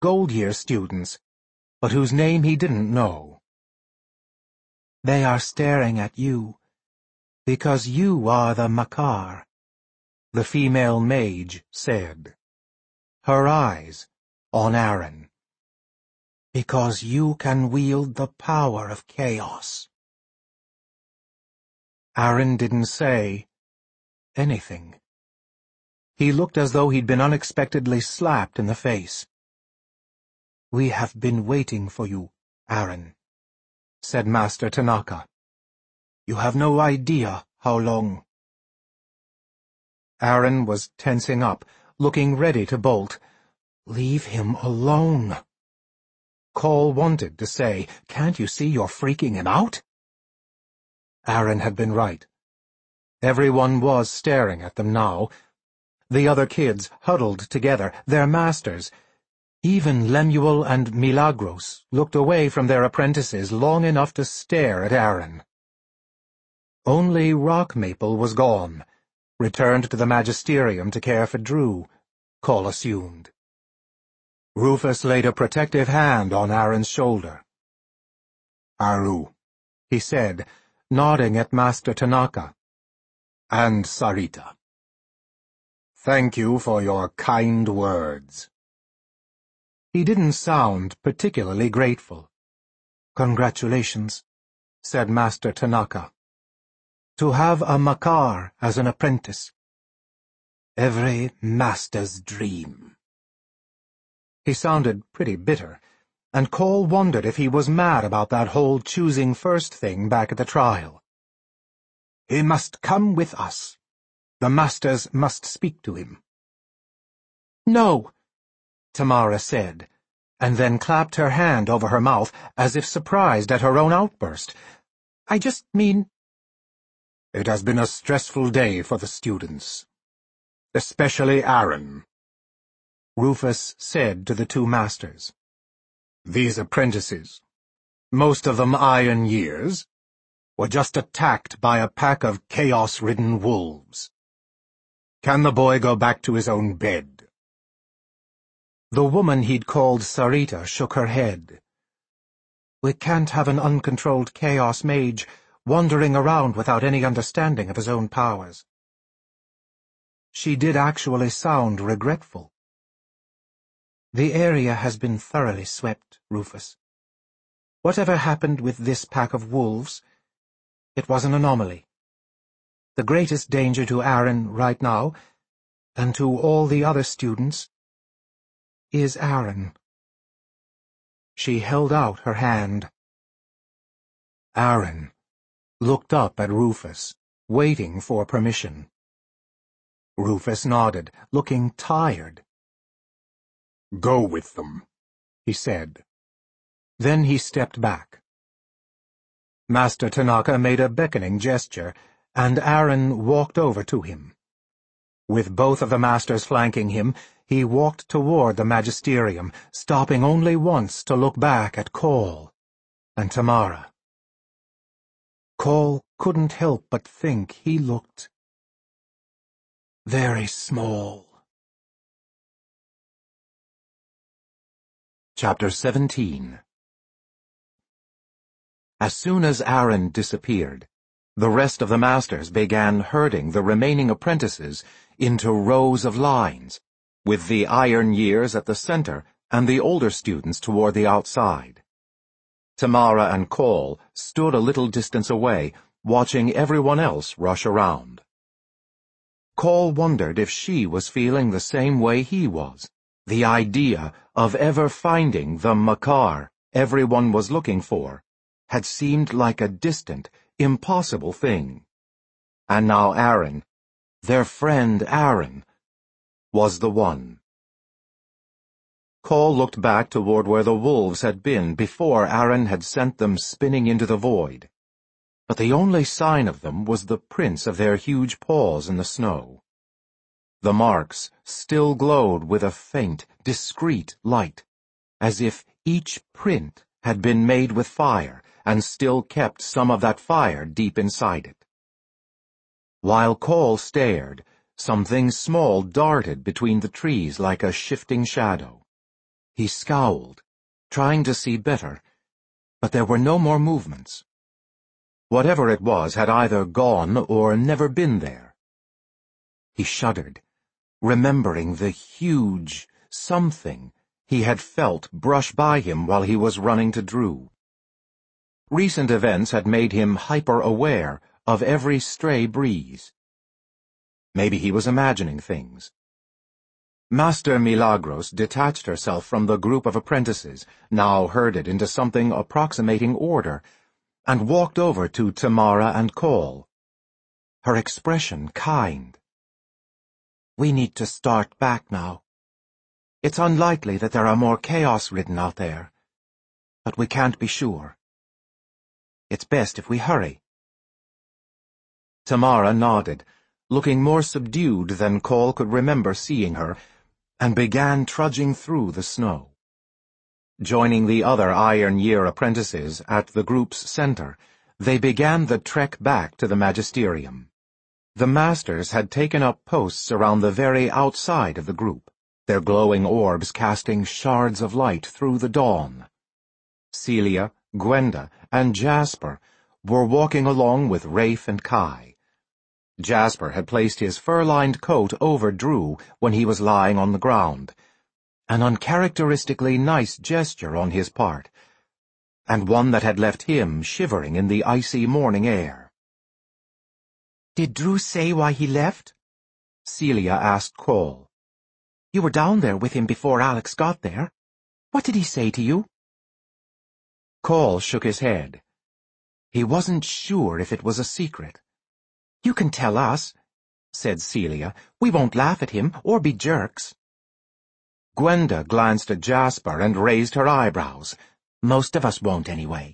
Gold Year students, but whose name he didn't know. "They are staring at you, because you are the Makar," the female mage said, her eyes on Aaron. "Because you can wield the power of chaos." Aaron didn't say anything. He looked as though he'd been unexpectedly slapped in the face. "We have been waiting for you, Aaron," said Master Tanaka. "You have no idea how long." Aaron was tensing up, looking ready to bolt. "Leave him alone." Cole wanted to say, "Can't you see you're freaking him out?" Aaron had been right. Everyone was staring at them now. The other kids huddled together, their masters. Even Lemuel and Milagros looked away from their apprentices long enough to stare at Aaron. Only Rock Maple was gone, returned to the magisterium to care for Drew, Cole assumed. Rufus laid a protective hand on Aaron's shoulder. "Aru," he said, nodding at Master Tanaka. "And Sarita. Thank you for your kind words." He didn't sound particularly grateful. "Congratulations," said Master Tanaka. "To have a Makar as an apprentice. Every master's dream." He sounded pretty bitter, and Cole wondered if he was mad about that whole choosing first thing back at the trial. "He must come with us. The masters must speak to him." "No," Tamara said, and then clapped her hand over her mouth as if surprised at her own outburst. "I just mean—" "It has been a stressful day for the students. Especially Aaron," Rufus said to the two masters. "These apprentices, most of them Iron Years, were just attacked by a pack of chaos-ridden wolves. Can the boy go back to his own bed?" The woman he'd called Sarita shook her head. "We can't have an uncontrolled chaos mage wandering around without any understanding of his own powers." She did actually sound regretful. "The area has been thoroughly swept, Rufus. Whatever happened with this pack of wolves, it was an anomaly. The greatest danger to Aaron right now, and to all the other students, is Aaron." She held out her hand. Aaron looked up at Rufus, waiting for permission. Rufus nodded, looking tired. "Go with them," he said. Then he stepped back. Master Tanaka made a beckoning gesture, and Aaron walked over to him. With both of the masters flanking him, he walked toward the magisterium, stopping only once to look back at Cole and Tamara. Cole couldn't help but think he looked very small. Chapter 17. As soon as Aaron disappeared, the rest of the masters began herding the remaining apprentices into rows of lines, with the Iron Years at the center and the older students toward the outside. Tamara and Cole stood a little distance away, watching everyone else rush around. Cole wondered if she was feeling the same way he was, the idea of ever finding the Makar everyone was looking for had seemed like a distant, impossible thing. And now Aaron, their friend Aaron, was the one. Cole looked back toward where the wolves had been before Aaron had sent them spinning into the void. But the only sign of them was the prints of their huge paws in the snow. The marks still glowed with a faint, discreet light, as if each print had been made with fire and still kept some of that fire deep inside it. While Cole stared, something small darted between the trees like a shifting shadow. He scowled, trying to see better, but there were no more movements. Whatever it was had either gone or never been there. He shuddered, remembering the huge something he had felt brush by him while he was running to Drew. Recent events had made him hyper-aware of every stray breeze. Maybe he was imagining things. Master Milagros detached herself from the group of apprentices, now herded into something approximating order, and walked over to Tamara and Cole. Her expression kind. "We need to start back now. It's unlikely that there are more chaos-ridden out there, but we can't be sure. It's best if we hurry." Tamara nodded, looking more subdued than Cole could remember seeing her, and began trudging through the snow. Joining the other Iron Year apprentices at the group's center, they began the trek back to the magisterium. The masters had taken up posts around the very outside of the group, their glowing orbs casting shards of light through the dawn. Celia, Gwenda, and Jasper were walking along with Rafe and Kai. Jasper had placed his fur-lined coat over Drew when he was lying on the ground, an uncharacteristically nice gesture on his part, and one that had left him shivering in the icy morning air. "Did Drew say why he left?" Celia asked Cole. "You were down there with him before Alex got there. What did he say to you?" Cole shook his head. He wasn't sure if it was a secret. "You can tell us," said Celia. "We won't laugh at him or be jerks." Gwenda glanced at Jasper and raised her eyebrows. "Most of us won't anyway."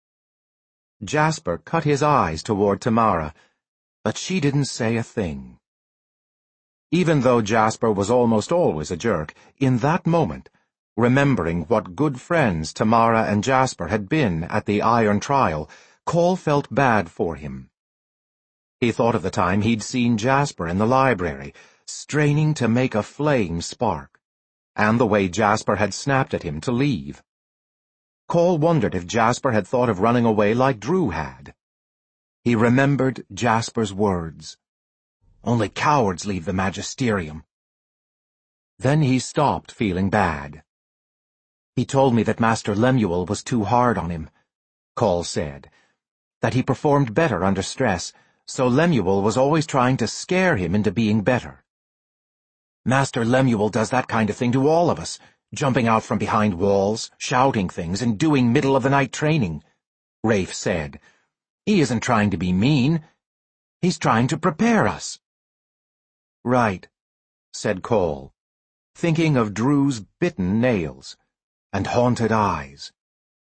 Jasper cut his eyes toward Tamara, but she didn't say a thing. Even though Jasper was almost always a jerk, in that moment, remembering what good friends Tamara and Jasper had been at the iron trial, Cole felt bad for him. He thought of the time he'd seen Jasper in the library, straining to make a flame spark, and the way Jasper had snapped at him to leave. Cole wondered if Jasper had thought of running away like Drew had. He remembered Jasper's words. "Only cowards leave the magisterium." Then he stopped feeling bad. "He told me that Master Lemuel was too hard on him," Cole said, "that he performed better under stress, so Lemuel was always trying to scare him into being better. Master Lemuel does that kind of thing to all of us, jumping out from behind walls, shouting things, and doing middle-of-the-night training," Rafe said. "He isn't trying to be mean. He's trying to prepare us." "Right," said Cole, thinking of Drew's bitten nails and haunted eyes.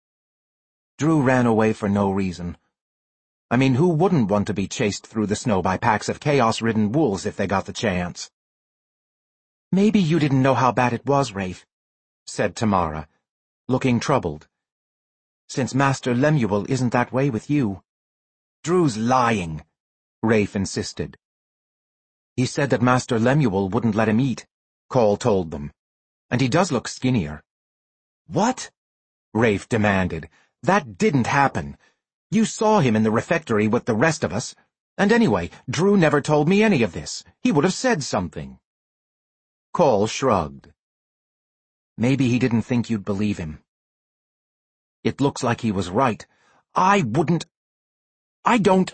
"Drew ran away for no reason. I mean, who wouldn't want to be chased through the snow by packs of chaos-ridden wolves if they got the chance?" "Maybe you didn't know how bad it was, Rafe," said Tamara, looking troubled. "Since Master Lemuel isn't that way with you." "Drew's lying," Rafe insisted. "He said that Master Lemuel wouldn't let him eat," Cole told them. "And he does look skinnier." "What?" Rafe demanded. "That didn't happen. You saw him in the refectory with the rest of us. And anyway, Drew never told me any of this. He would have said something." Cole shrugged. "Maybe he didn't think you'd believe him." "It looks like he was right. I don't—"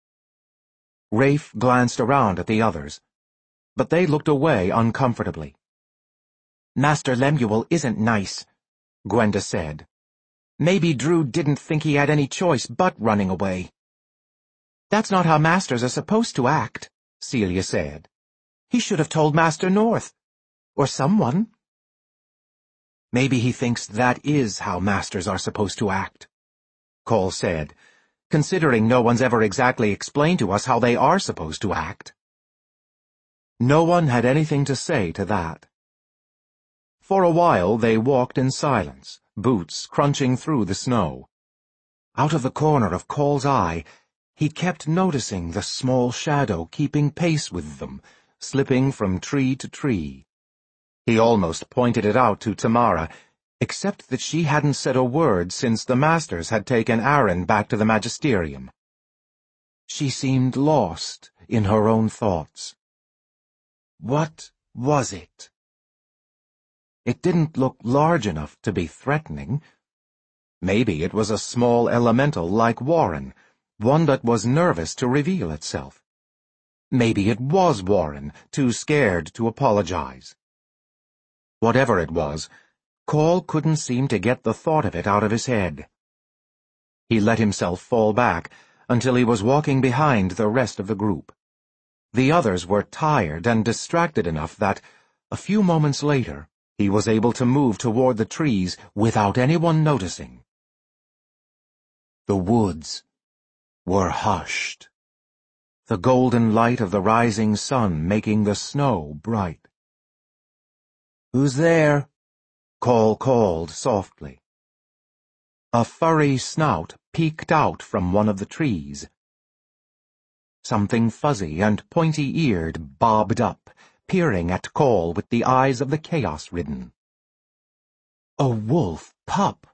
Rafe glanced around at the others, but they looked away uncomfortably. "Master Lemuel isn't nice," Gwenda said. "Maybe Drew didn't think he had any choice but running away." "That's not how masters are supposed to act," Celia said. "He should have told Master North. Or someone." "Maybe he thinks that is how masters are supposed to act," Cole said, "considering no one's ever exactly explained to us how they are supposed to act." No one had anything to say to that. For a while they walked in silence, boots crunching through the snow. Out of the corner of Cole's eye, he kept noticing the small shadow keeping pace with them, slipping from tree to tree. He almost pointed it out to Tamara, except that she hadn't said a word since the masters had taken Aaron back to the magisterium. She seemed lost in her own thoughts. What was it? It didn't look large enough to be threatening. Maybe it was a small elemental like Warren, one that was nervous to reveal itself. Maybe it was Warren, too scared to apologize. Whatever it was, Cole couldn't seem to get the thought of it out of his head. He let himself fall back until he was walking behind the rest of the group. The others were tired and distracted enough that, a few moments later, he was able to move toward the trees without anyone noticing. The woods were hushed, the golden light of the rising sun making the snow bright. "Who's there?" Cole called softly. A furry snout peeked out from one of the trees. Something fuzzy and pointy-eared bobbed up, peering at Cole with the eyes of the chaos-ridden. A wolf pup!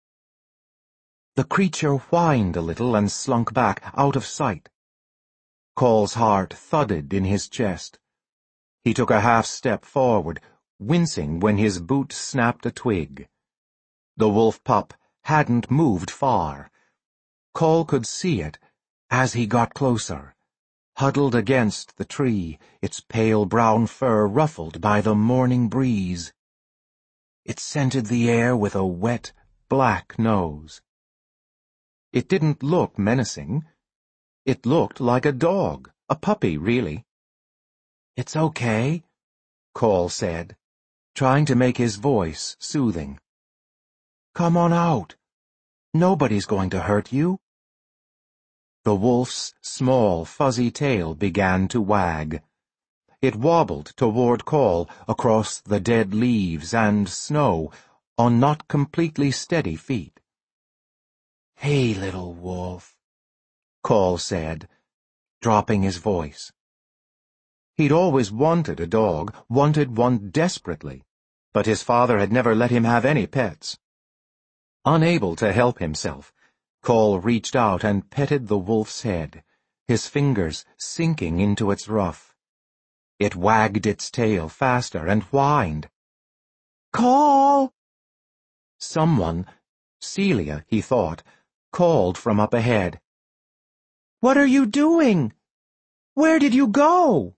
The creature whined a little and slunk back, out of sight. Cole's heart thudded in his chest. He took a half-step forward, wincing when his boot snapped a twig. The wolf pup hadn't moved far. Cole could see it as he got closer, huddled against the tree, its pale brown fur ruffled by the morning breeze. It scented the air with a wet, black nose. It didn't look menacing. It looked like a dog, a puppy, really. "It's okay," Cole said, trying to make his voice soothing. "Come on out. Nobody's going to hurt you." The wolf's small, fuzzy tail began to wag. It wobbled toward Cole across the dead leaves and snow on not completely steady feet. "Hey, little wolf," Cole said, dropping his voice. He'd always wanted a dog, wanted one desperately, but his father had never let him have any pets. Unable to help himself, Cole reached out and petted the wolf's head, his fingers sinking into its ruff. It wagged its tail faster and whined. "Cole!" Someone, Celia, he thought, called from up ahead. "What are you doing? Where did you go?"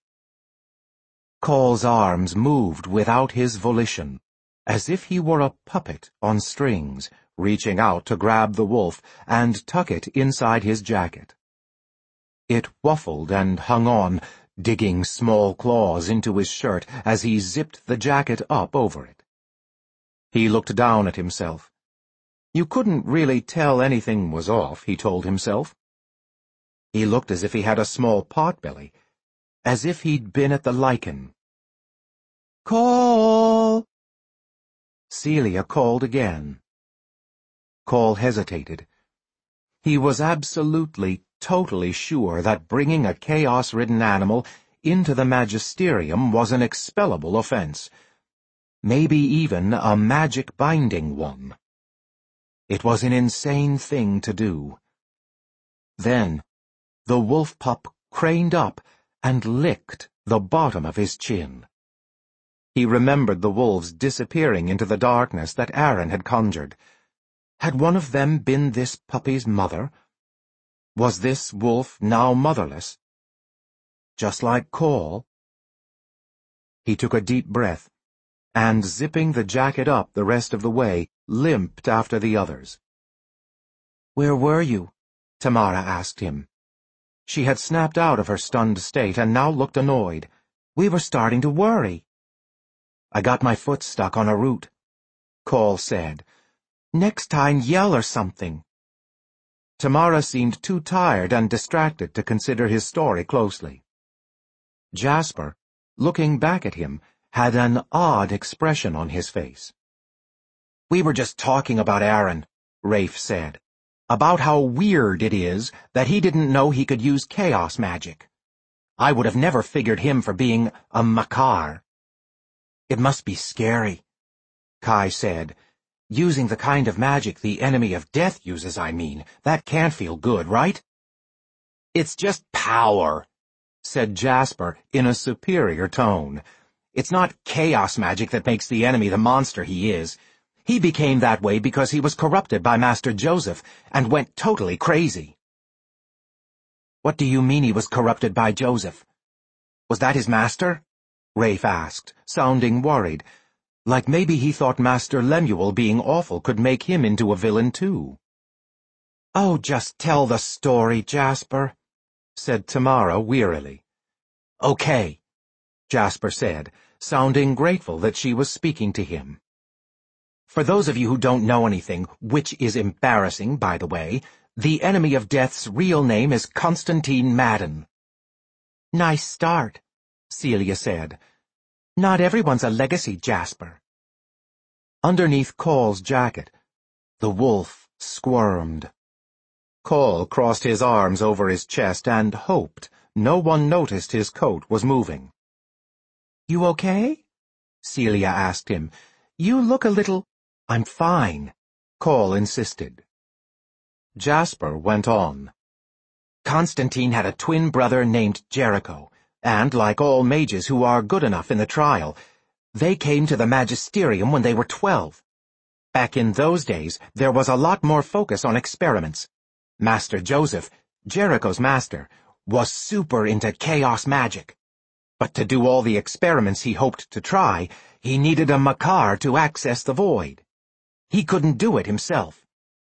Cole's arms moved without his volition, as if he were a puppet on strings, reaching out to grab the wolf and tuck it inside his jacket. It waffled and hung on, digging small claws into his shirt as he zipped the jacket up over it. He looked down at himself. You couldn't really tell anything was off, he told himself. He looked as if he had a small potbelly, as if he'd been at the lichen. "Cole!" Celia called again. Cole hesitated. He was absolutely, totally sure that bringing a chaos-ridden animal into the magisterium was an expellable offense, maybe even a magic-binding one. It was an insane thing to do. Then, the wolf pup craned up and licked the bottom of his chin. He remembered the wolves disappearing into the darkness that Aaron had conjured. Had one of them been this puppy's mother? Was this wolf now motherless? Just like Cole? He took a deep breath, and zipping the jacket up the rest of the way, limped after the others. "Where were you?" Tamara asked him. She had snapped out of her stunned state and now looked annoyed. "We were starting to worry." "I got my foot stuck on a root," Cole said. "Next time yell or something." Tamara seemed too tired and distracted to consider his story closely. Jasper, looking back at him, had an odd expression on his face. "We were just talking about Aaron," Rafe said. "About how weird it is that he didn't know he could use chaos magic. I would have never figured him for being a Makar." "It must be scary," Kai said, Using the kind of magic the enemy of death uses, I mean. That can't feel good, right? It's just power, said Jasper in a superior tone. It's not chaos magic that makes the enemy the monster he is. He became that way because he was corrupted by Master Joseph and went totally crazy. What do you mean he was corrupted by Joseph? Was that his master? Rafe asked, sounding worried, like maybe he thought Master Lemuel being awful could make him into a villain too. Oh, just tell the story, Jasper, said Tamara wearily. Okay, Jasper said, sounding grateful that she was speaking to him. For those of you who don't know anything, which is embarrassing, by the way, the enemy of death's real name is Constantine Madden. Nice start, Celia said. Not everyone's a legacy, Jasper. Underneath Call's jacket, the wolf squirmed. Call crossed his arms over his chest and hoped no one noticed his coat was moving. You okay? Celia asked him. You look a little— I'm fine, Call insisted. Jasper went on. Constantine had a twin brother named Jericho, and like all mages who are good enough in the trial, they came to the magisterium when they were 12. Back in those days, there was a lot more focus on experiments. Master Joseph, Jericho's master, was super into chaos magic. But to do all the experiments he hoped to try, he needed a Makar to access the void. He couldn't do it himself.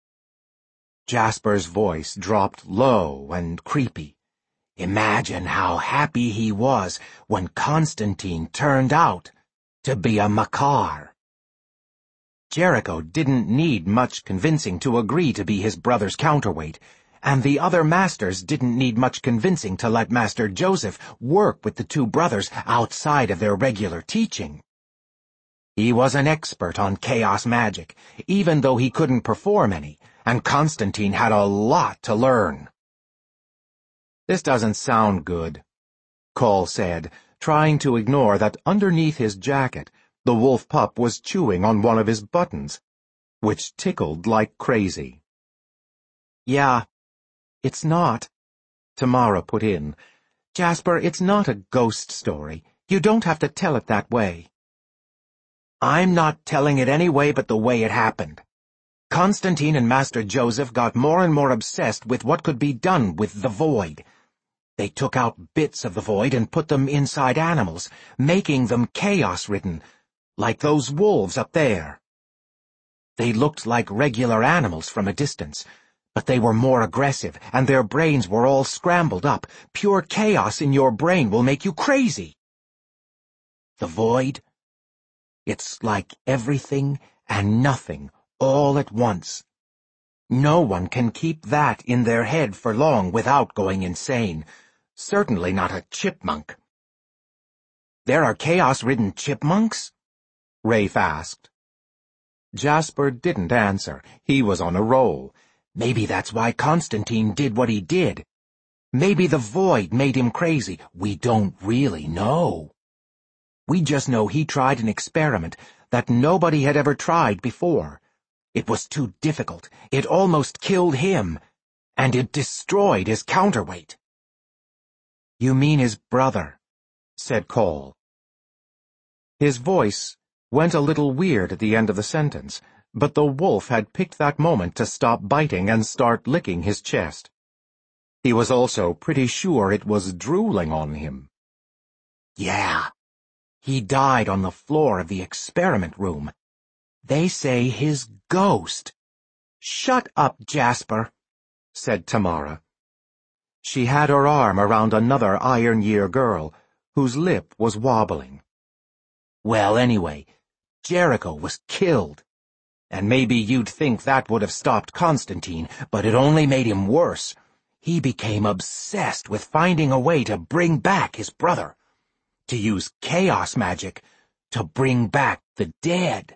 Jasper's voice dropped low and creepy. Imagine how happy he was when Constantine turned out to be a Makar. Jericho didn't need much convincing to agree to be his brother's counterweight, and the other masters didn't need much convincing to let Master Joseph work with the two brothers outside of their regular teaching. He was an expert on chaos magic, even though he couldn't perform any, and Constantine had a lot to learn. This doesn't sound good, Call said, trying to ignore that underneath his jacket the wolf pup was chewing on one of his buttons, which tickled like crazy. Yeah, it's not, Tamara put in. Jasper, it's not a ghost story. You don't have to tell it that way. I'm not telling it any way but the way it happened. Constantine and Master Joseph got more and more obsessed with what could be done with the void. They took out bits of the void and put them inside animals, making them chaos-ridden, like those wolves up there. They looked like regular animals from a distance, but they were more aggressive, and their brains were all scrambled up. Pure chaos in your brain will make you crazy. The void? It's like everything and nothing all at once. No one can keep that in their head for long without going insane. Certainly not a chipmunk. There are chaos-ridden chipmunks? Rafe asked. Jasper didn't answer. He was on a roll. Maybe that's why Constantine did what he did. Maybe the void made him crazy. We don't really know. We just know he tried an experiment that nobody had ever tried before. It was too difficult. It almost killed him, and it destroyed his counterweight. You mean his brother, said Call. His voice went a little weird at the end of the sentence, but the wolf had picked that moment to stop biting and start licking his chest. He was also pretty sure it was drooling on him. Yeah. He died on the floor of the experiment room. They say his ghost. Shut up, Jasper, said Tamara. She had her arm around another Iron Year girl, whose lip was wobbling. Well, anyway, Jericho was killed. And maybe you'd think that would have stopped Constantine, but it only made him worse. He became obsessed with finding a way to bring back his brother. To use chaos magic to bring back the dead.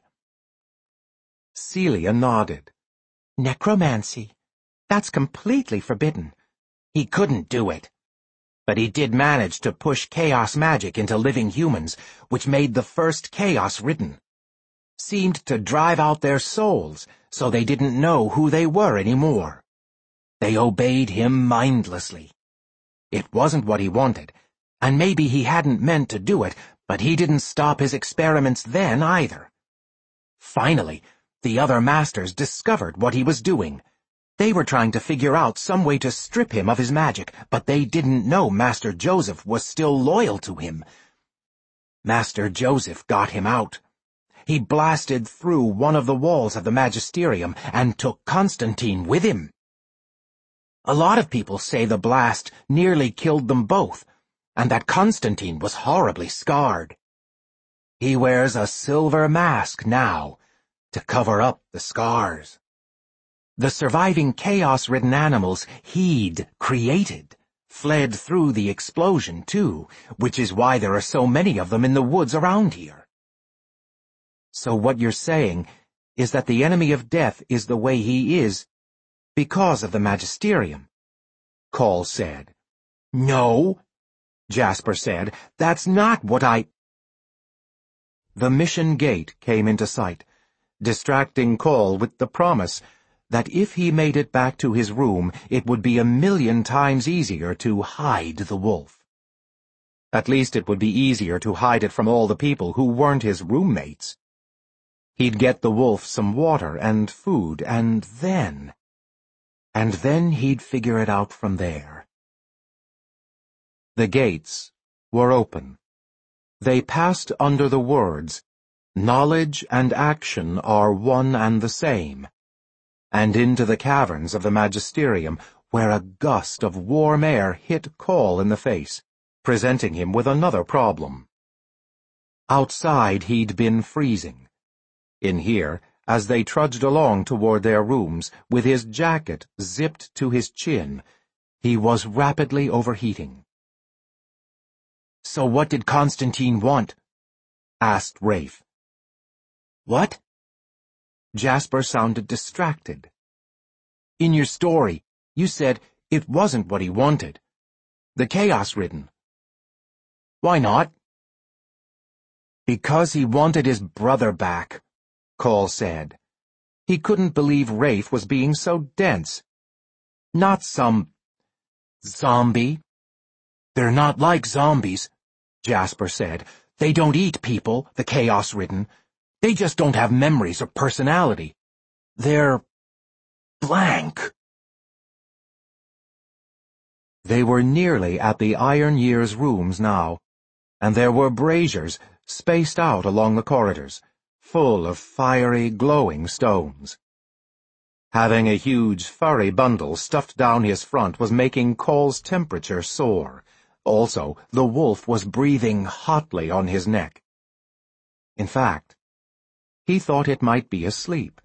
Celia nodded. Necromancy. That's completely forbidden. He couldn't do it. But he did manage to push chaos magic into living humans, which made the first chaos-ridden. seemed to drive out their souls, so they didn't know who they were anymore. They obeyed him mindlessly. It wasn't what he wanted, and maybe he hadn't meant to do it, but he didn't stop his experiments then either. Finally, the other masters discovered what he was doing. They were trying to figure out some way to strip him of his magic, but they didn't know Master Joseph was still loyal to him. Master Joseph got him out. He blasted through one of the walls of the Magisterium and took Constantine with him. A lot of people say the blast nearly killed them both, and that Constantine was horribly scarred. He wears a silver mask now to cover up the scars. The surviving chaos-ridden animals he'd created fled through the explosion, too, which is why there are so many of them in the woods around here. So what you're saying is that the enemy of death is the way he is because of the Magisterium, Call said. No, Jasper said, that's not what I... The mission gate came into sight, distracting Call with the promise that if he made it back to his room, it would be 1,000,000 times easier to hide the wolf. At least it would be easier to hide it from all the people who weren't his roommates. He'd get the wolf some water and food, and then he'd figure it out from there. The gates were open. They passed under the words, "Knowledge and action are one and the same," and into the caverns of the Magisterium, where a gust of warm air hit Call in the face, presenting him with another problem. Outside he'd been freezing. In here, as they trudged along toward their rooms, with his jacket zipped to his chin, he was rapidly overheating. "So what did Constantine want?" asked Rafe. "What?" Jasper sounded distracted. "In your story, you said it wasn't what he wanted. The Chaos-Ridden." "Why not?" "Because he wanted his brother back," Call said. He couldn't believe Rafe was being so dense. "Not some zombie." "They're not like zombies," Jasper said. "They don't eat people, the Chaos-Ridden. They just don't have memories or personality. They're blank." They were nearly at the Iron Year's rooms now, and there were braziers spaced out along the corridors, full of fiery, glowing stones. Having a huge, furry bundle stuffed down his front was making Call's temperature soar. Also, the wolf was breathing hotly on his neck. In fact, he thought it might be asleep.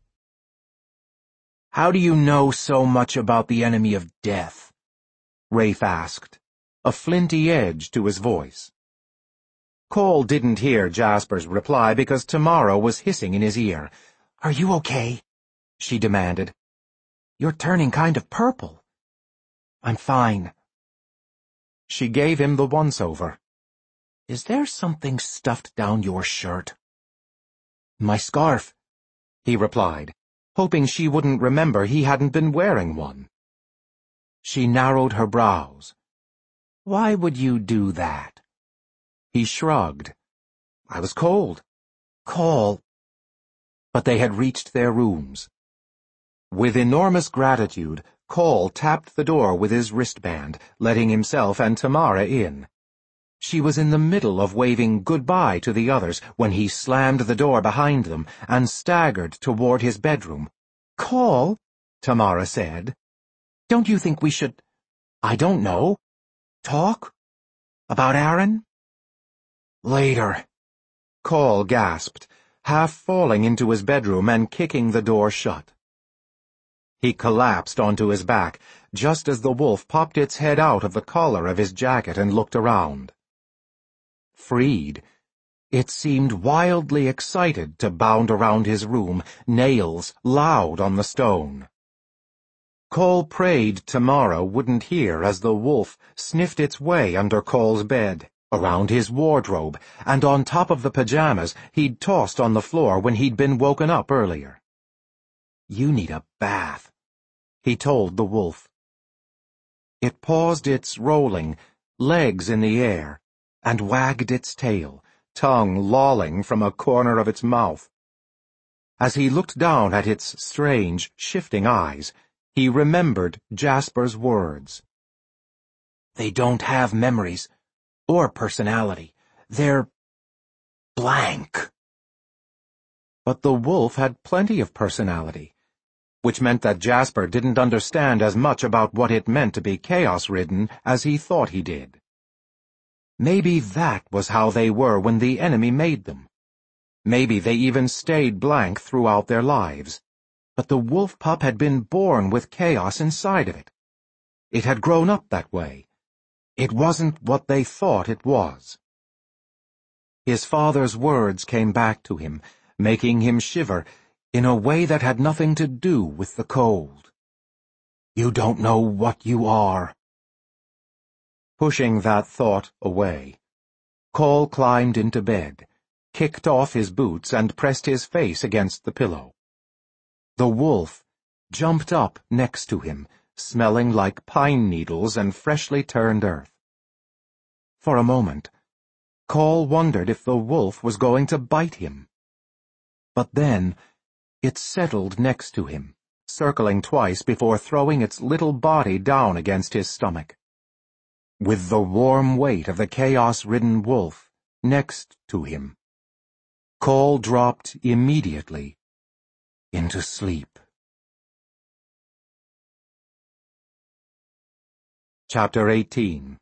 "How do you know so much about the enemy of death?" Rafe asked, a flinty edge to his voice. Call didn't hear Jasper's reply because Tamara was hissing in his ear. "Are you okay?" she demanded. "You're turning kind of purple." "I'm fine." She gave him the once-over. "Is there something stuffed down your shirt?" "My scarf," he replied, hoping she wouldn't remember he hadn't been wearing one. She narrowed her brows. "Why would you do that?" He shrugged. "I was cold." "Call." But they had reached their rooms. With enormous gratitude, Call tapped the door with his wristband, letting himself and Tamara in. She was in the middle of waving goodbye to the others when he slammed the door behind them and staggered toward his bedroom. "Call," Tamara said. "Don't you think we should, I don't know, talk? About Aaron?" "Later," Call gasped, half falling into his bedroom and kicking the door shut. He collapsed onto his back, just as the wolf popped its head out of the collar of his jacket and looked around. Freed, it seemed wildly excited to bound around his room, nails loud on the stone. Call prayed Tamara wouldn't hear as the wolf sniffed its way under Call's bed. around his wardrobe, and on top of the pajamas he'd tossed on the floor when he'd been woken up earlier. "You need a bath," he told the wolf. It paused its rolling, legs in the air, and wagged its tail, tongue lolling from a corner of its mouth. As he looked down at its strange, shifting eyes, he remembered Jasper's words. "They don't have memories or personality. They're blank." But the wolf had plenty of personality, which meant that Jasper didn't understand as much about what it meant to be chaos-ridden as he thought he did. Maybe that was how they were when the enemy made them. Maybe they even stayed blank throughout their lives. But the wolf pup had been born with chaos inside of it. It had grown up that way. It wasn't what they thought it was. His father's words came back to him, making him shiver in a way that had nothing to do with the cold. "You don't know what you are." Pushing that thought away, Cole climbed into bed, kicked off his boots, and pressed his face against the pillow. The wolf jumped up next to him, smelling like pine needles and freshly turned earth. For a moment, Cole wondered if the wolf was going to bite him. But then, it settled next to him, circling twice before throwing its little body down against his stomach. With the warm weight of the chaos-ridden wolf next to him, Cole dropped immediately into sleep. Chapter 18.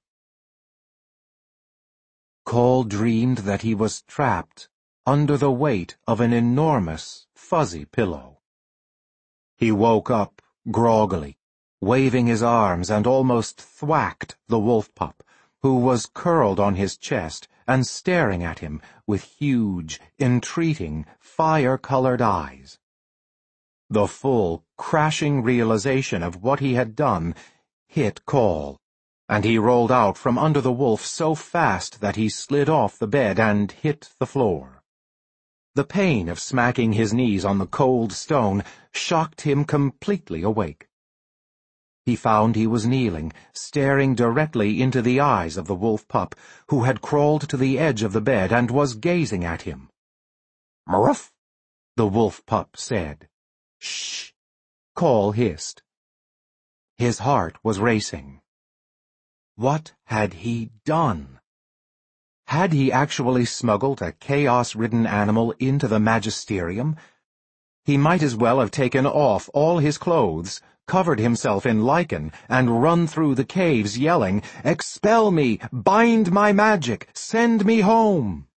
Cole dreamed that he was trapped under the weight of an enormous, fuzzy pillow. He woke up groggily, waving his arms, and almost thwacked the wolf pup, who was curled on his chest and staring at him with huge, entreating, fire-colored eyes. The full, crashing realization of what he had done hit Cole, and he rolled out from under the wolf so fast that he slid off the bed and hit the floor. The pain of smacking his knees on the cold stone shocked him completely awake. He found he was kneeling, staring directly into the eyes of the wolf pup, who had crawled to the edge of the bed and was gazing at him. "Mruff," the wolf pup said. "Shh," Cole hissed. His heart was racing. What had he done? Had he actually smuggled a chaos-ridden animal into the magisterium? He might as well have taken off all his clothes, covered himself in lichen, and run through the caves yelling, "Expel me! Bind my magic! Send me home!"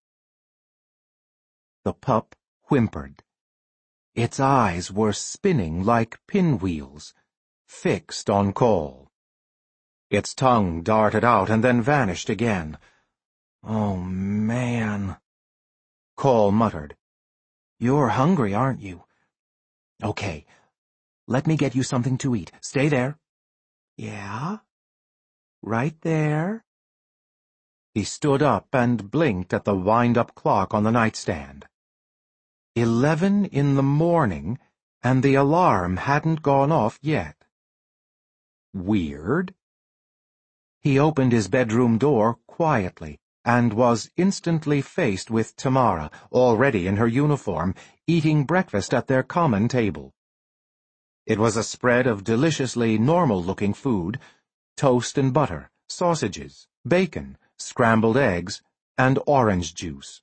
The pup whimpered. Its eyes were spinning like pinwheels, fixed on Cole. Its tongue darted out and then vanished again. "Oh, man," Cole muttered. "You're hungry, aren't you? Okay, let me get you something to eat. Stay there." "Yeah? Right there." He stood up and blinked at the wind-up clock on the nightstand. 11 in the morning, and the alarm hadn't gone off yet. Weird. He opened his bedroom door quietly, and was instantly faced with Tamara, already in her uniform, eating breakfast at their common table. It was a spread of deliciously normal-looking food: toast and butter, sausages, bacon, scrambled eggs, and orange juice.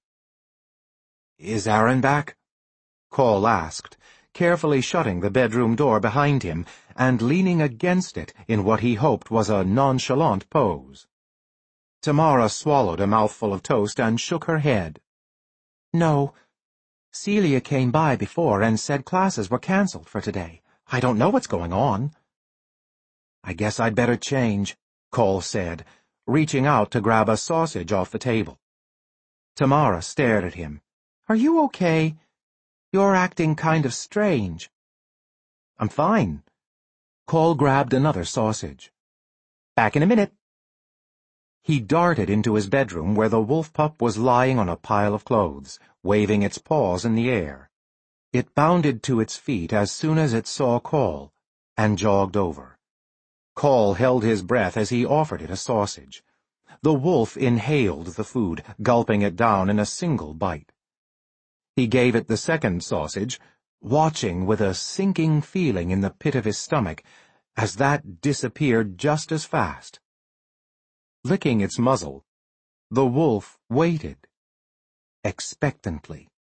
"Is Aaron back?" Cole asked, carefully shutting the bedroom door behind him and leaning against it in what he hoped was a nonchalant pose. Tamara swallowed a mouthful of toast and shook her head. "No. Celia came by before and said classes were cancelled for today. I don't know what's going on." "I guess I'd better change," Cole said, reaching out to grab a sausage off the table. Tamara stared at him. "Are you okay? You're acting kind of strange." "I'm fine." Cole grabbed another sausage. "Back in a minute." He darted into his bedroom where the wolf pup was lying on a pile of clothes, waving its paws in the air. It bounded to its feet as soon as it saw Call, and jogged over. Call held his breath as he offered it a sausage. The wolf inhaled the food, gulping it down in a single bite. He gave it the second sausage, watching with a sinking feeling in the pit of his stomach as that disappeared just as fast. Licking its muzzle, the wolf waited, expectantly.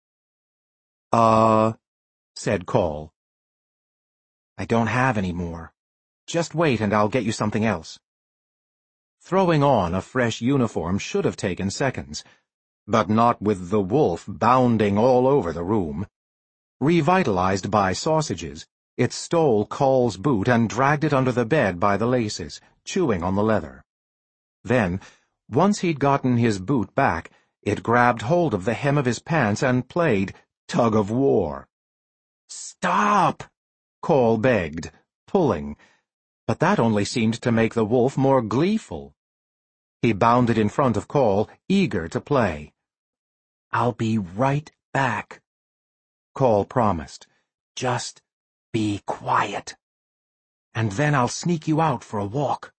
Said Call. "I don't have any more. Just wait and I'll get you something else." Throwing on a fresh uniform should have taken seconds, but not with the wolf bounding all over the room. Revitalized by sausages, it stole Call's boot and dragged it under the bed by the laces, chewing on the leather. Then, once he'd gotten his boot back, it grabbed hold of the hem of his pants and played tug-of-war. "Stop!" Call begged, pulling, but that only seemed to make the wolf more gleeful. He bounded in front of Call, eager to play. "I'll be right back," Call promised. "Just be quiet. And then I'll sneak you out for a walk."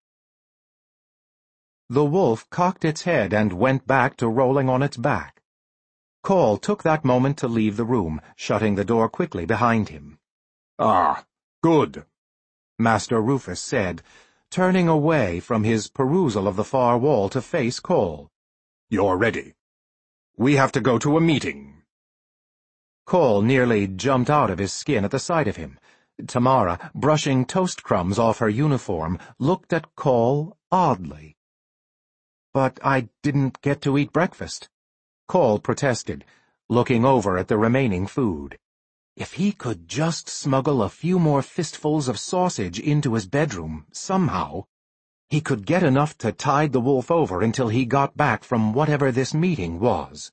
The wolf cocked its head and went back to rolling on its back. Call took that moment to leave the room, shutting the door quickly behind him. "Ah, good," Master Rufus said, turning away from his perusal of the far wall to face Call. "You're ready. We have to go to a meeting." Call nearly jumped out of his skin at the sight of him. Tamara, brushing toast crumbs off her uniform, looked at Call oddly. "But I didn't get to eat breakfast," Call protested, looking over at the remaining food. If he could just smuggle a few more fistfuls of sausage into his bedroom, somehow, he could get enough to tide the wolf over until he got back from whatever this meeting was.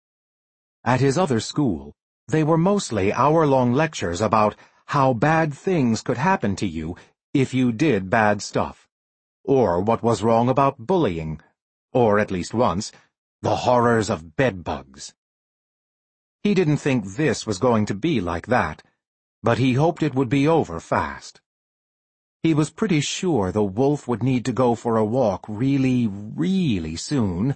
At his other school, they were mostly hour-long lectures about how bad things could happen to you if you did bad stuff, or what was wrong about bullying, or at least once, the horrors of bedbugs. He didn't think this was going to be like that, but he hoped it would be over fast. He was pretty sure the wolf would need to go for a walk really, really soon.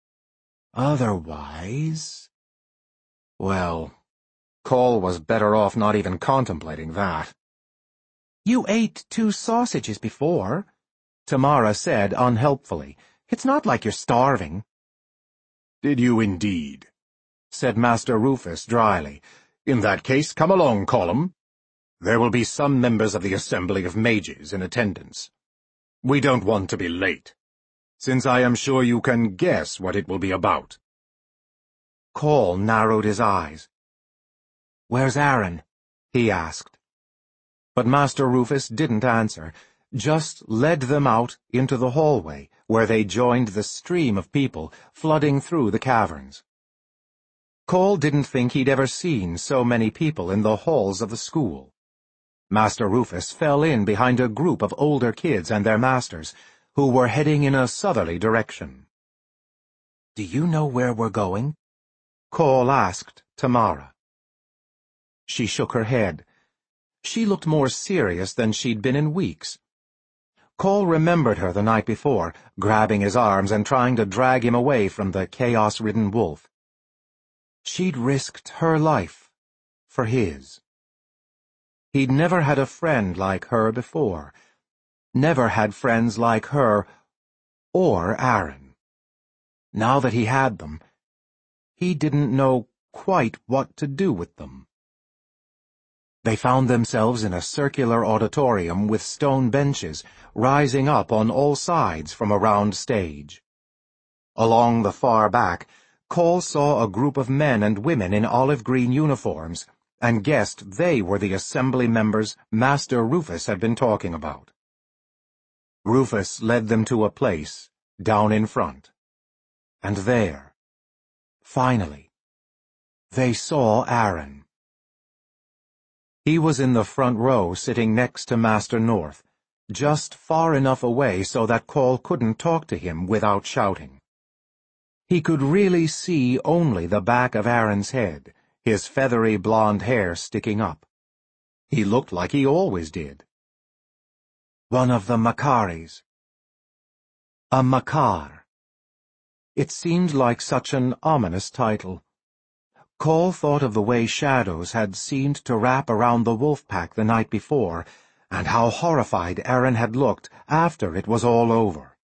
Otherwise... Well, Call was better off not even contemplating that. "You ate 2 sausages before," Tamara said unhelpfully. "It's not like you're starving." "Did you indeed?" said Master Rufus dryly. "In that case, come along, Colum. There will be some members of the Assembly of Mages in attendance. We don't want to be late, since I am sure you can guess what it will be about." Call narrowed his eyes. "Where's Aaron?" he asked. But Master Rufus didn't answer, just led them out into the hallway, where they joined the stream of people flooding through the caverns. Call didn't think he'd ever seen so many people in the halls of the school. Master Rufus fell in behind a group of older kids and their masters, who were heading in a southerly direction. "Do you know where we're going?" Call asked Tamara. She shook her head. She looked more serious than she'd been in weeks. Call remembered her the night before, grabbing his arms and trying to drag him away from the chaos-ridden wolf. She'd risked her life for his. He'd never had a friend like her before. Never had friends like her or Aaron. Now that he had them, he didn't know quite what to do with them. They found themselves in a circular auditorium with stone benches rising up on all sides from a round stage. Along the far back, Call saw a group of men and women in olive-green uniforms and guessed they were the assembly members Master Rufus had been talking about. Rufus led them to a place down in front. And there, finally, they saw Aaron. He was in the front row sitting next to Master North, just far enough away so that Cole couldn't talk to him without shouting. He could really see only the back of Aaron's head, his feathery blonde hair sticking up. He looked like he always did. One of the Makaris. A Makar. It seemed like such an ominous title. Cole thought of the way shadows had seemed to wrap around the wolf pack the night before, and how horrified Aaron had looked after it was all over.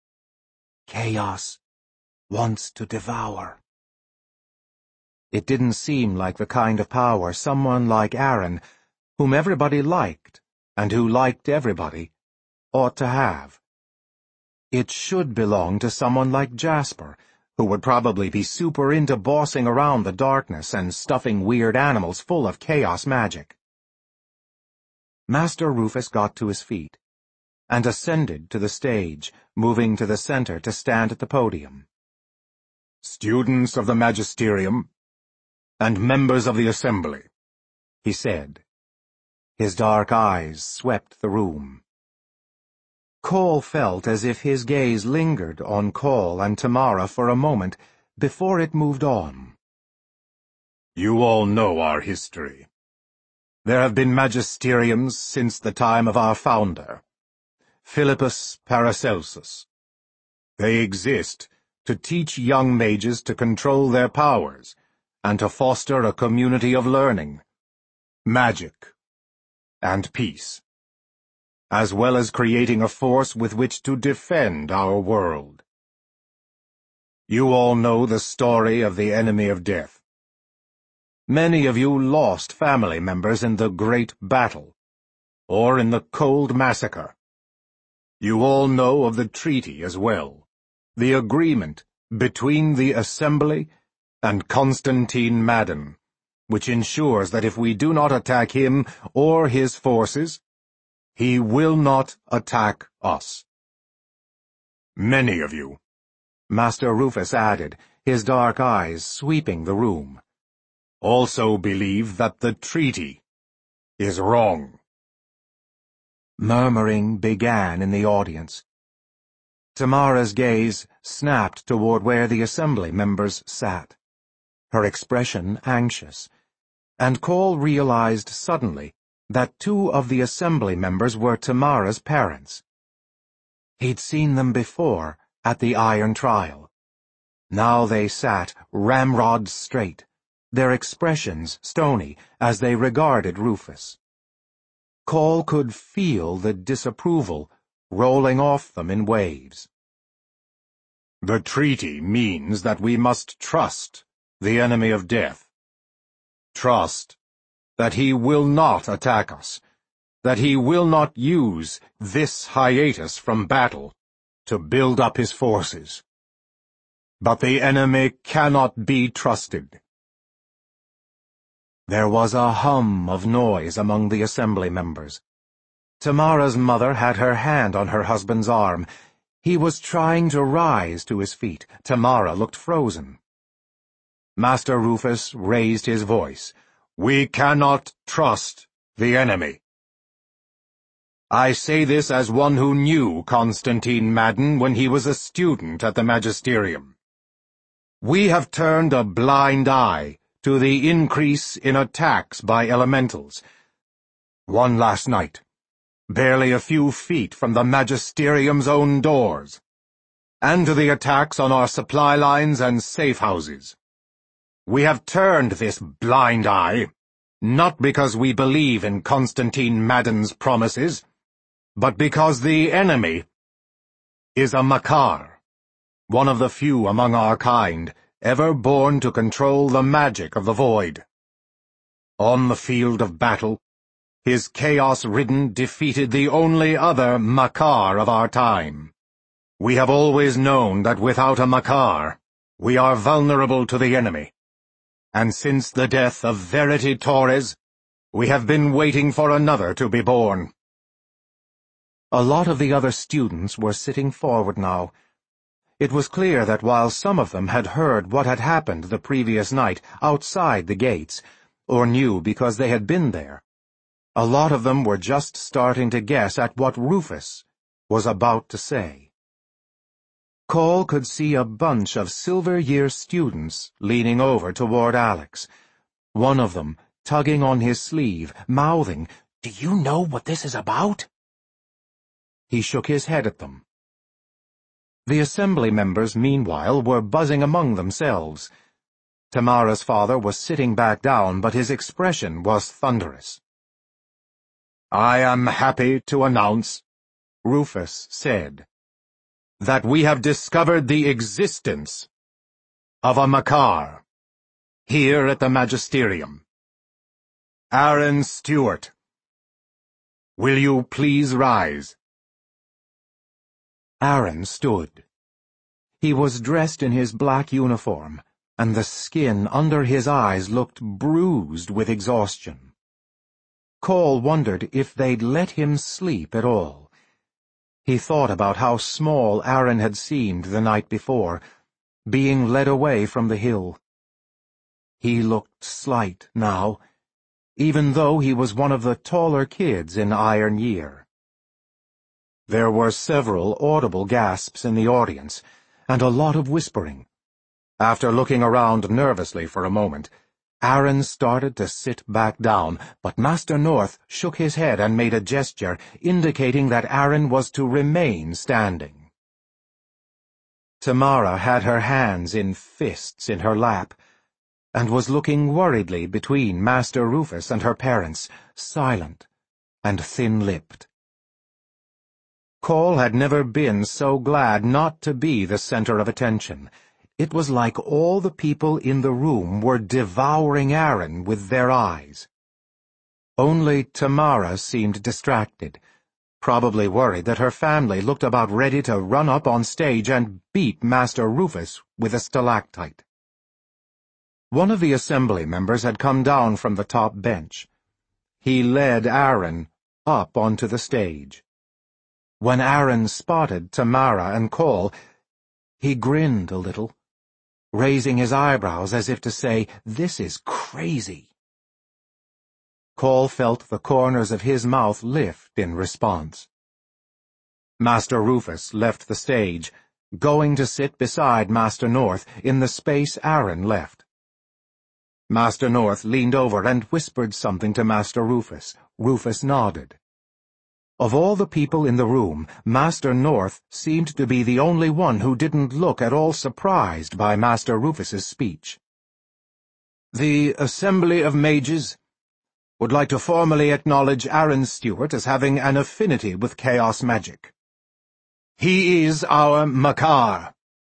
Chaos wants to devour. It didn't seem like the kind of power someone like Aaron, whom everybody liked, and who liked everybody, ought to have. It should belong to someone like Jasper, who would probably be super into bossing around the darkness and stuffing weird animals full of chaos magic. Master Rufus got to his feet, and ascended to the stage, moving to the center to stand at the podium. "Students of the Magisterium, and members of the Assembly," he said. His dark eyes swept the room. Cole felt as if his gaze lingered on Cole and Tamara for a moment before it moved on. "You all know our history. There have been magisteriums since the time of our founder, Philippus Paracelsus. They exist to teach young mages to control their powers and to foster a community of learning, magic, and peace, as well as creating a force with which to defend our world. You all know the story of the enemy of death. Many of you lost family members in the Great Battle, or in the Cold Massacre. You all know of the treaty as well, the agreement between the Assembly and Constantine Madden, which ensures that if we do not attack him or his forces, he will not attack us. Many of you," Master Rufus added, his dark eyes sweeping the room, "also believe that the treaty is wrong." Murmuring began in the audience. Tamara's gaze snapped toward where the Assembly members sat, her expression anxious, and Cole realized suddenly that 2 of the Assembly members were Tamara's parents. He'd seen them before at the iron trial. Now they sat ramrod straight, their expressions stony as they regarded Rufus. Cole could feel the disapproval rolling off them in waves. "The treaty means that we must trust the enemy of death. Trust that he will not attack us, that he will not use this hiatus from battle to build up his forces. But the enemy cannot be trusted." There was a hum of noise among the Assembly members. Tamara's mother had her hand on her husband's arm. He was trying to rise to his feet. Tamara looked frozen. Master Rufus raised his voice. "We cannot trust the enemy. I say this as one who knew Constantine Madden when he was a student at the Magisterium. We have turned a blind eye to the increase in attacks by elementals. One last night, barely a few feet from the Magisterium's own doors, and to the attacks on our supply lines and safe houses. We have turned this blind eye, not because we believe in Constantine Madden's promises, but because the enemy is a Makar, one of the few among our kind ever born to control the magic of the void. On the field of battle, his chaos-ridden defeated the only other Makar of our time. We have always known that without a Makar, we are vulnerable to the enemy. And since the death of Verity Torres, we have been waiting for another to be born." A lot of the other students were sitting forward now. It was clear that while some of them had heard what had happened the previous night outside the gates, or knew because they had been there, A lot of them were just starting to guess at what Rufus was about to say. Cole could see a bunch of Silver Year students leaning over toward Alex, one of them tugging on his sleeve, mouthing, "Do you know what this is about?" He shook his head at them. The assembly members, meanwhile, were buzzing among themselves. Tamara's father was sitting back down, but his expression was thunderous. "I am happy to announce," Rufus said, "that we have discovered the existence of a Makar here at the Magisterium. Aaron Stewart, will you please rise?" Aaron stood. He was dressed in his black uniform, and the skin under his eyes looked bruised with exhaustion. Cole wondered if they'd let him sleep at all. He thought about how small Aaron had seemed the night before, being led away from the hill. He looked slight now, even though he was one of the taller kids in Iron Year. There were several audible gasps in the audience, and a lot of whispering. After looking around nervously for a moment, Aaron started to sit back down, but Master North shook his head and made a gesture indicating that Aaron was to remain standing. Tamara had her hands in fists in her lap, and was looking worriedly between Master Rufus and her parents, silent and thin-lipped. Cole had never been so glad not to be the center of attention. It was like all the people in the room were devouring Aaron with their eyes. Only Tamara seemed distracted, probably worried that her family looked about ready to run up on stage and beat Master Rufus with a stalactite. One of the assembly members had come down from the top bench. He led Aaron up onto the stage. When Aaron spotted Tamara and Cole, he grinned a little, raising his eyebrows as if to say, "This is crazy." Cole felt the corners of his mouth lift in response. Master Rufus left the stage, going to sit beside Master North in the space Aaron left. Master North leaned over and whispered something to Master Rufus. Rufus nodded. Of all the people in the room, Master North seemed to be the only one who didn't look at all surprised by Master Rufus's speech. "The Assembly of Mages would like to formally acknowledge Aaron Stewart as having an affinity with chaos magic. He is our Makar."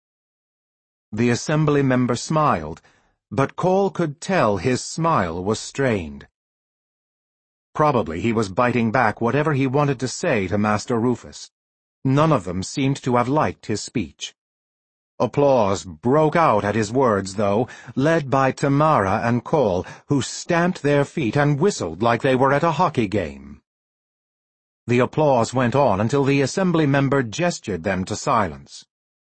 The assembly member smiled, but Cole could tell his smile was strained. Probably he was biting back whatever he wanted to say to Master Rufus. None of them seemed to have liked his speech. Applause broke out at his words, though, led by Tamara and Cole, who stamped their feet and whistled like they were at a hockey game. The applause went on until the assembly member gestured them to silence.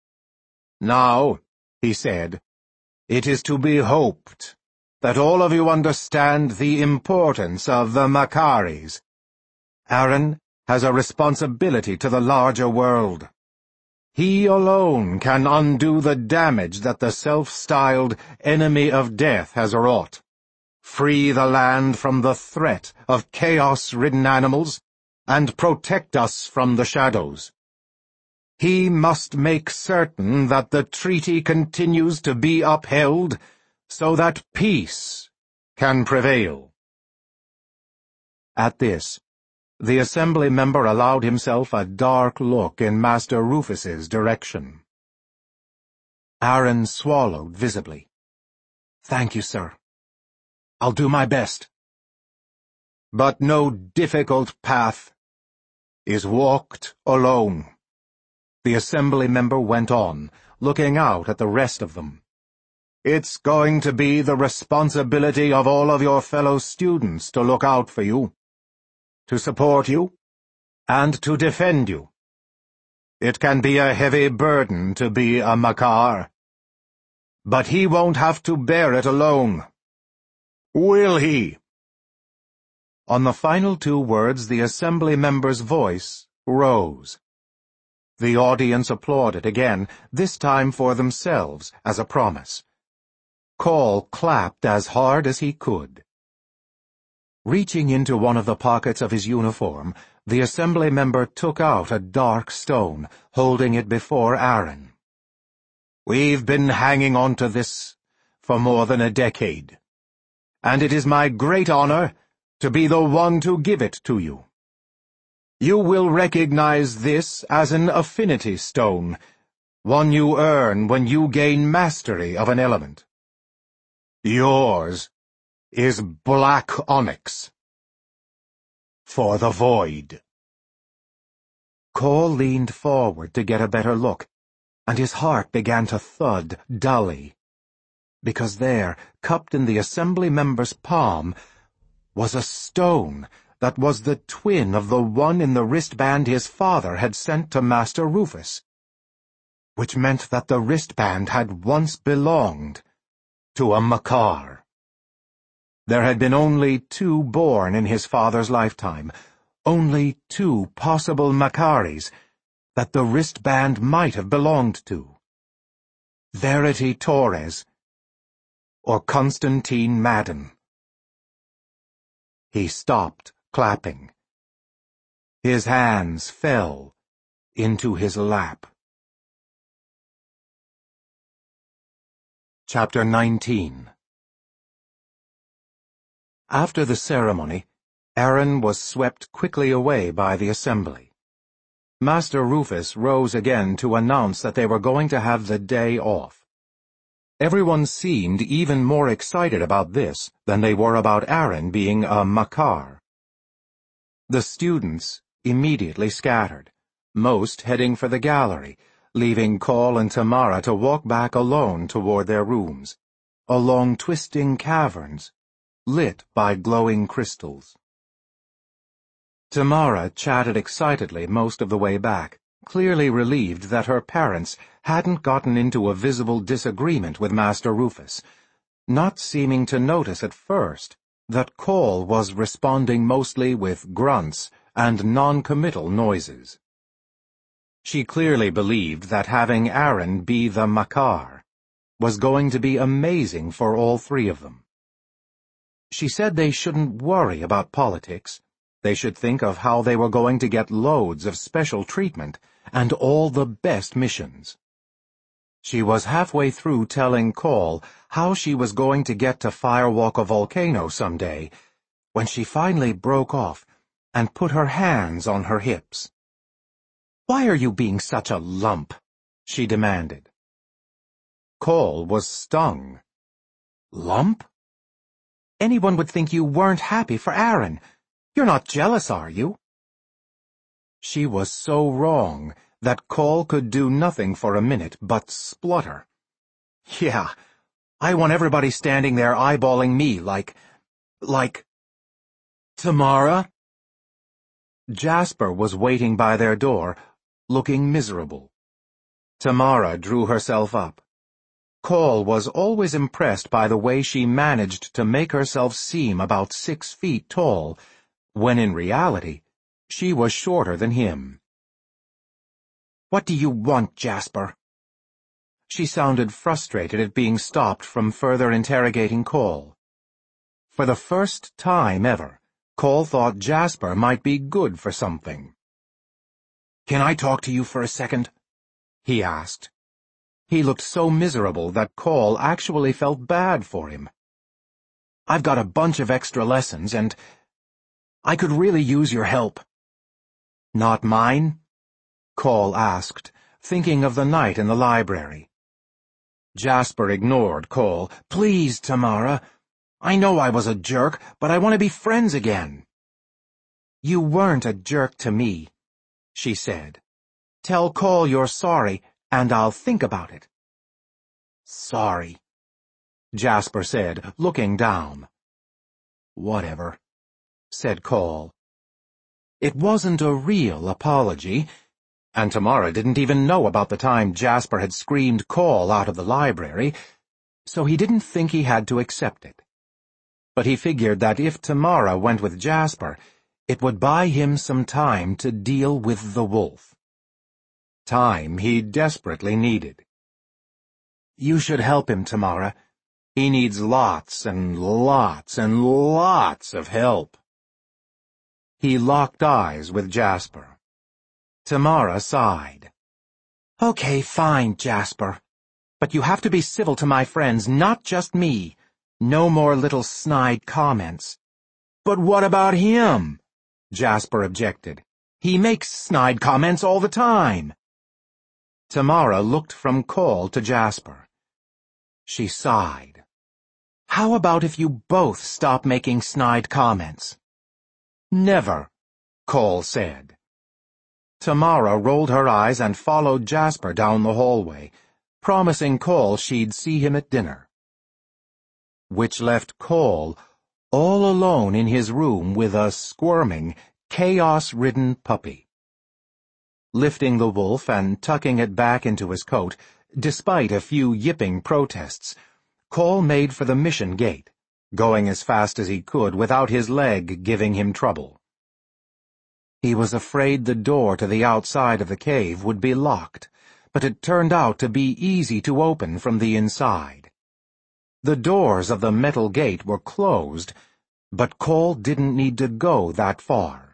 "Now," he said, "it is to be hoped that all of you understand the importance of the Makaris. Aaron has a responsibility to the larger world. He alone can undo the damage that the self-styled enemy of death has wrought, free the land from the threat of chaos-ridden animals, and protect us from the shadows. He must make certain that the treaty continues to be upheld so that peace can prevail." At this, the assembly member allowed himself a dark look in Master Rufus's direction. Aaron swallowed visibly. "Thank you, sir. I'll do my best." "But no difficult path is walked alone," the assembly member went on, looking out at the rest of them. "It's going to be the responsibility of all of your fellow students to look out for you, to support you, and to defend you. It can be a heavy burden to be a Makar, but he won't have to bear it alone. Will he?" On the final two words, the assembly member's voice rose. The audience applauded again, this time for themselves, as a promise. Call clapped as hard as he could. Reaching into one of the pockets of his uniform, the assembly member took out a dark stone, holding it before Aaron. "We've been hanging on to this for more than a decade, and it is my great honor to be the one to give it to you. You will recognize this as an affinity stone, one you earn when you gain mastery of an element. Yours is black onyx. For the void." Cole leaned forward to get a better look, and his heart began to thud dully, because there, cupped in the assembly member's palm, was a stone that was the twin of the one in the wristband his father had sent to Master Rufus, which meant that the wristband had once belonged to a Makar. There had been only 2 born in his father's lifetime, only 2 possible Makaris that the wristband might have belonged to. Verity Torres or Constantine Madden. He stopped clapping. His hands fell into his lap. Chapter 19. After the ceremony, Aaron was swept quickly away by the assembly. Master Rufus rose again to announce that they were going to have the day off. Everyone seemed even more excited about this than they were about Aaron being a Makar. The students immediately scattered, most heading for the gallery, leaving Cole and Tamara to walk back alone toward their rooms, along twisting caverns, lit by glowing crystals. Tamara chatted excitedly most of the way back, clearly relieved that her parents hadn't gotten into a visible disagreement with Master Rufus, not seeming to notice at first that Cole was responding mostly with grunts and non-committal noises. She clearly believed that having Aaron be the Makar was going to be amazing for all 3 of them. She said they shouldn't worry about politics. They should think of how they were going to get loads of special treatment and all the best missions. She was halfway through telling Cole how she was going to get to Firewalk a Volcano someday, when she finally broke off and put her hands on her hips. "Why are you being such a lump?" she demanded. Cole was stung. "Lump? Anyone would think you weren't happy for Aaron. You're not jealous, are you?" She was so wrong that Cole could do nothing for a minute but splutter. "Yeah, I want everybody standing there eyeballing me like... Tamara?" Jasper was waiting by their door, looking miserable. Tamara drew herself up. Cole was always impressed by the way she managed to make herself seem about 6 feet tall, when in reality, she was shorter than him. "What do you want, Jasper?" She sounded frustrated at being stopped from further interrogating Cole. For the first time ever, Cole thought Jasper might be good for something. "Can I talk to you for a second?" he asked. He looked so miserable that Cole actually felt bad for him. "I've got a bunch of extra lessons, and I could really use your help." "Not mine?" Cole asked, thinking of the night in the library. Jasper ignored Cole. "Please, Tamara. I know I was a jerk, but I want to be friends again." "You weren't a jerk to me," she said. "Tell Cole you're sorry, and I'll think about it." "Sorry," Jasper said, looking down. "Whatever," said Cole. It wasn't a real apology, and Tamara didn't even know about the time Jasper had screamed Cole out of the library, so he didn't think he had to accept it. but he figured that if Tamara went with Jasper, it would buy him some time to deal with the wolf. Time he desperately needed. "You should help him, Tamara. He needs lots and lots and lots of help." He locked eyes with Jasper. Tamara sighed. "Okay, fine, Jasper. But you have to be civil to my friends, not just me. No more little snide comments." "But what about him?" Jasper objected. "He makes snide comments all the time." Tamara looked from Cole to Jasper. She sighed. "How about if you both stop making snide comments?" "Never," Cole said. Tamara rolled her eyes and followed Jasper down the hallway, promising Cole she'd see him at dinner. Which left Cole all alone in his room with a squirming, chaos-ridden puppy. Lifting the wolf and tucking it back into his coat, despite a few yipping protests, Cole made for the mission gate, going as fast as he could without his leg giving him trouble. He was afraid the door to the outside of the cave would be locked, but it turned out to be easy to open from the inside. The doors of the metal gate were closed, but Cole didn't need to go that far.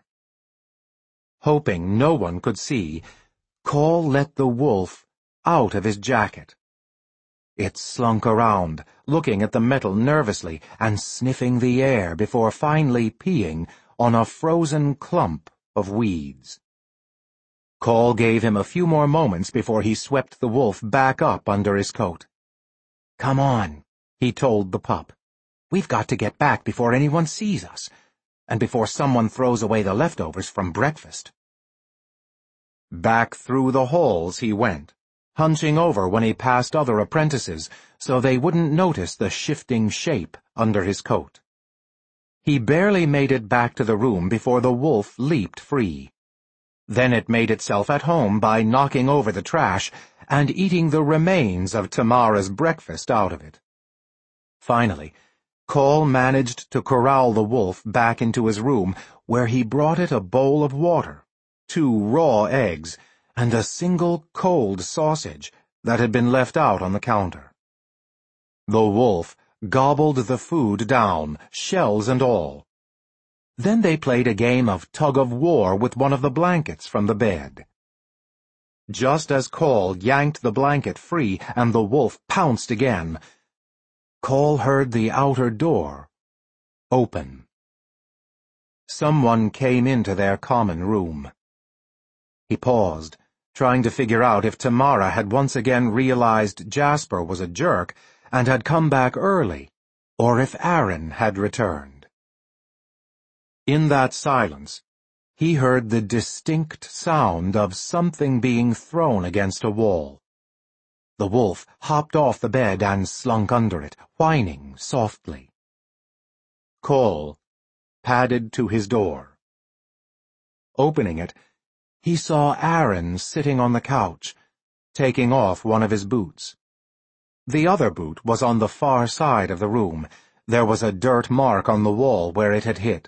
Hoping no one could see, Cole let the wolf out of his jacket. It slunk around, looking at the metal nervously and sniffing the air before finally peeing on a frozen clump of weeds. Cole gave him a few more moments before he swept the wolf back up under his coat. "Come on," he told the pup. "We've got to get back before anyone sees us, and before someone throws away the leftovers from breakfast." Back through the halls he went, hunching over when he passed other apprentices so they wouldn't notice the shifting shape under his coat. He barely made it back to the room before the wolf leaped free. Then it made itself at home by knocking over the trash and eating the remains of Tamara's breakfast out of it. Finally, Cole managed to corral the wolf back into his room, where he brought it a bowl of water, 2 raw eggs, and a single cold sausage that had been left out on the counter. The wolf gobbled the food down, shells and all. Then they played a game of tug-of-war with one of the blankets from the bed. Just as Cole yanked the blanket free and the wolf pounced again, Cole heard the outer door open. Someone came into their common room. He paused, trying to figure out if Tamara had once again realized Jasper was a jerk and had come back early, or if Aaron had returned. In that silence, he heard the distinct sound of something being thrown against a wall. The wolf hopped off the bed and slunk under it, whining softly. Cole padded to his door. Opening it, he saw Aaron sitting on the couch, taking off one of his boots. The other boot was on the far side of the room. There was a dirt mark on the wall where it had hit.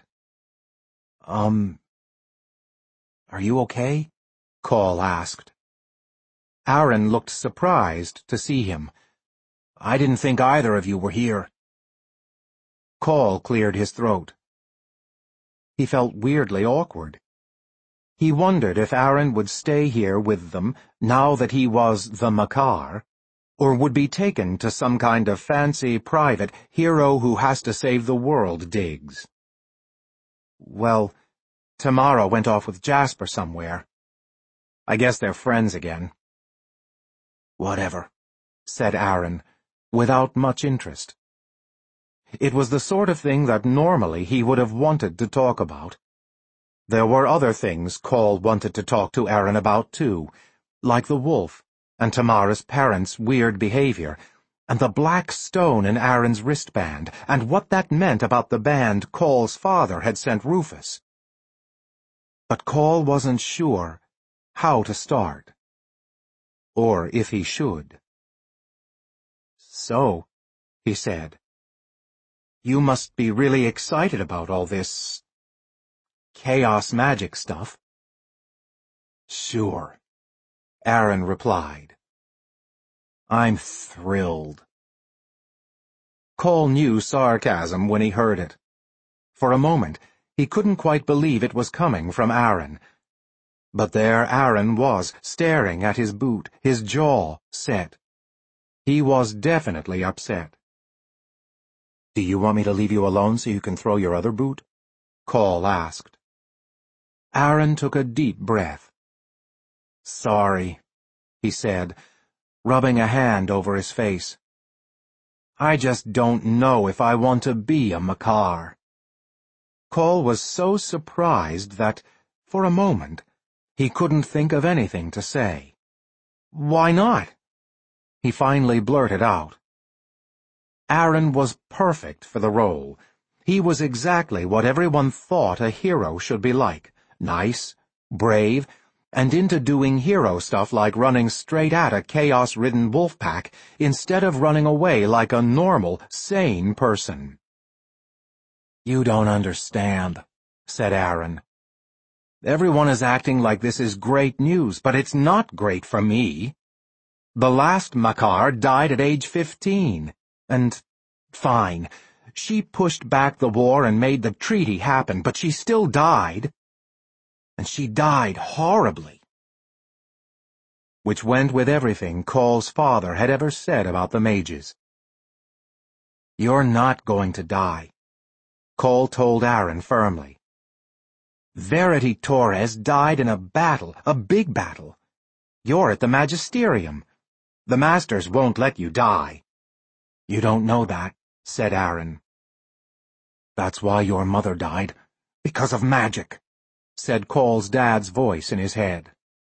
Are you okay?" Cole asked. Aaron looked surprised to see him. "I didn't think either of you were here." Cole cleared his throat. He felt weirdly awkward. He wondered if Aaron would stay here with them now that he was the Makar, or would be taken to some kind of fancy private hero who has to save the world digs. "Well, Tamara went off with Jasper somewhere. I guess they're friends again." "Whatever," said Aaron, without much interest. It was the sort of thing that normally he would have wanted to talk about. There were other things Cole wanted to talk to Aaron about, too, like the wolf, and Tamara's parents' weird behavior, and the black stone in Aaron's wristband, and what that meant about the band Cole's father had sent Rufus. But Cole wasn't sure how to start, or if he should. "So," he said, You must be really excited about all this chaos magic stuff. Sure, Aaron replied. I'm thrilled. Cole knew sarcasm when he heard it. For a moment, he couldn't quite believe it was coming from Aaron. But there Aaron was, staring at his boot, his jaw set. He was definitely upset. Do you want me to leave you alone so you can throw your other boot? Cole asked. Aaron took a deep breath. Sorry, he said, rubbing a hand over his face. I just don't know if I want to be a Makar. Cole was so surprised that, for a moment, he couldn't think of anything to say. Why not? He finally blurted out. Aaron was perfect for the role. He was exactly what everyone thought a hero should be like. Nice, brave, and into doing hero stuff like running straight at a chaos-ridden wolf pack instead of running away like a normal, sane person. You don't understand, said Aaron. Everyone is acting like this is great news, but it's not great for me. The last Makar died at age 15, and, fine, she pushed back the war and made the treaty happen, but she still died. And she died horribly. Which went with everything Cole's father had ever said about the mages. You're not going to die, Cole told Aaron firmly. Verity Torres died in a battle, a big battle. You're at the Magisterium. The Masters won't let you die. You don't know that, said Aaron. That's why your mother died, because of magic, said Cole's dad's voice in his head.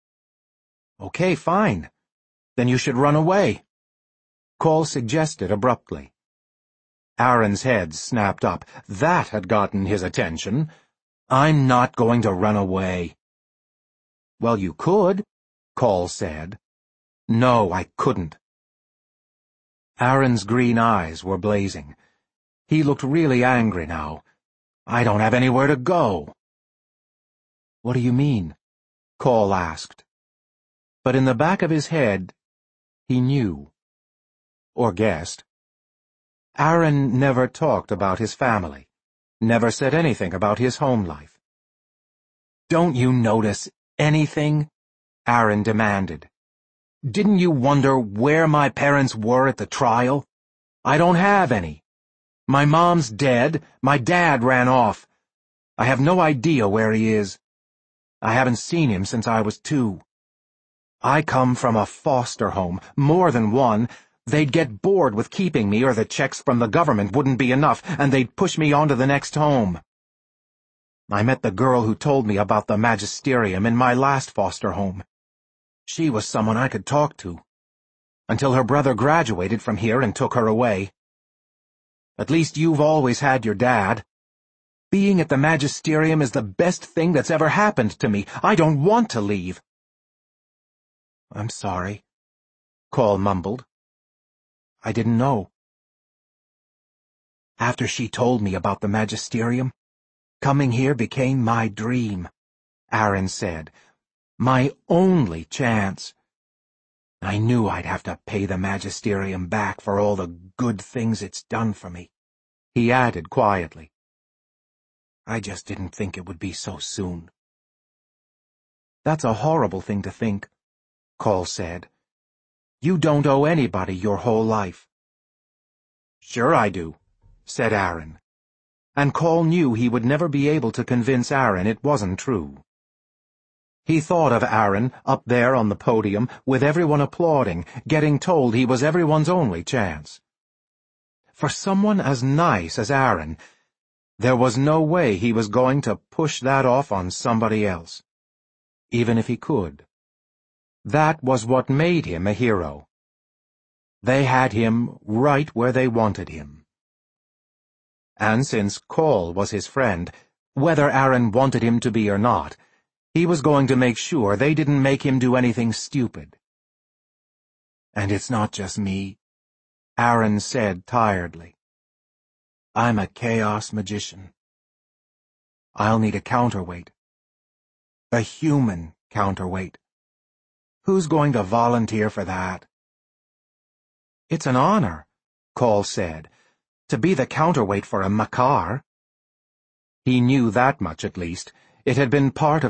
Okay, fine. Then you should run away, Cole suggested abruptly. Aaron's head snapped up. That had gotten his attention. I'm not going to run away. Well, you could, Cole said. No, I couldn't. Aaron's green eyes were blazing. He looked really angry now. I don't have anywhere to go. What do you mean? Cole asked. But in the back of his head, he knew. Or guessed. Aaron never talked about his family, never said anything about his home life. Don't you notice anything? Aaron demanded. Didn't you wonder where my parents were at the trial? I don't have any. My mom's dead, my dad ran off. I have no idea where he is. I haven't seen him since I was 2. I come from a foster home, more than one. They'd get bored with keeping me or the checks from the government wouldn't be enough, and they'd push me on to the next home. I met the girl who told me about the Magisterium in my last foster home. She was someone I could talk to, until her brother graduated from here and took her away. At least you've always had your dad. Being at the Magisterium is the best thing that's ever happened to me. I don't want to leave. I'm sorry, Cole mumbled. I didn't know. After she told me about the Magisterium, coming here became my dream, Aaron said. My only chance. I knew I'd have to pay the Magisterium back for all the good things it's done for me, he added quietly. I just didn't think it would be so soon. That's a horrible thing to think, Cole said. You don't owe anybody your whole life. Sure I do, said Aaron. And Cole knew he would never be able to convince Aaron it wasn't true. He thought of Aaron, up there on the podium, with everyone applauding, getting told he was everyone's only chance. For someone as nice as Aaron, there was no way he was going to push that off on somebody else, even if he could. That was what made him a hero. They had him right where they wanted him. And since Cole was his friend, whether Aaron wanted him to be or not, he was going to make sure they didn't make him do anything stupid. And it's not just me, Aaron said tiredly. I'm a chaos magician. I'll need a counterweight. A human counterweight. Who's going to volunteer for that? It's an honor, Cole said, to be the counterweight for a Makar. He knew that much at least. It had been part of